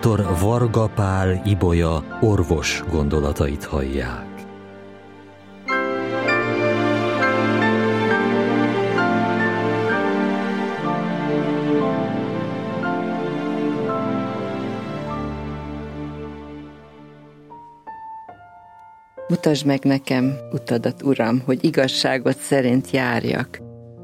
Dr. Varga Pál Ibolya orvos gondolatait hallják. Mutasd meg nekem utadat, Uram, hogy igazságot szerint járjak.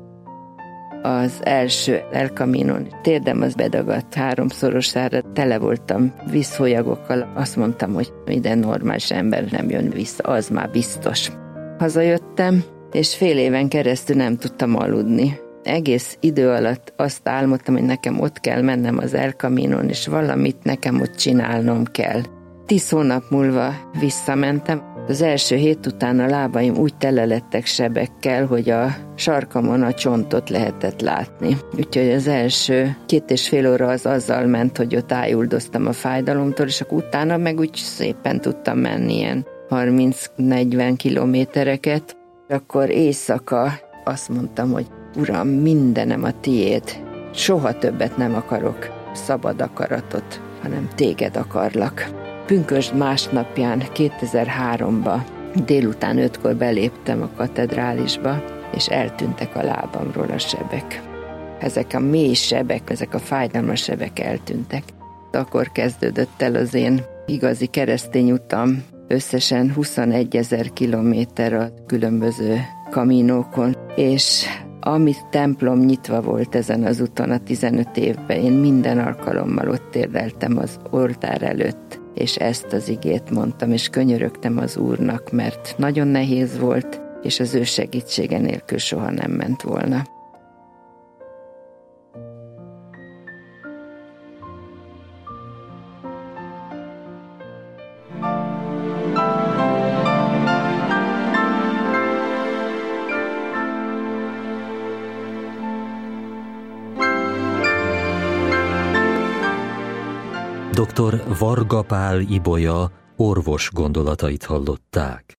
Az első El Caminon térdem az bedagadt 3-szorosára, tele voltam vízfolyagokkal. Azt mondtam, hogy ide normális ember nem jön vissza, az már biztos. Hazajöttem, és fél éven keresztül nem tudtam aludni. Egész idő alatt azt álmodtam, hogy nekem ott kell mennem az El Caminon, és valamit nekem ott csinálnom kell. 10 hónap múlva visszamentem. Az első hét után a lábaim úgy tele lettek sebekkel, hogy a sarkamon a csontot lehetett látni. Úgyhogy az első 2,5 óra az azzal ment, hogy ott ájuldoztam a fájdalomtól, és akkor utána meg úgy szépen tudtam menni ilyen 30-40 kilométereket. Akkor éjszaka azt mondtam, hogy Uram, mindenem a tiéd. Soha többet nem akarok szabad akaratot, hanem téged akarlak. Pünkösd másnapján 2003-ba délután 5-kor beléptem a katedrálisba, és eltűntek a lábamról a sebek. Ezek a mély sebek, ezek a fájdalmas sebek eltűntek. Akkor kezdődött el az én igazi keresztény utam. Összesen 21 000 kilométer a különböző kaminókon, és amit templom nyitva volt ezen az úton a 15 évben, én minden alkalommal ott térdeltem az oltár előtt, és ezt az igét mondtam, és könyörögtem az Úrnak, mert nagyon nehéz volt, és az ő segítsége nélkül soha nem ment volna. Dr. Varga Pál Ibolya orvos gondolatait hallották.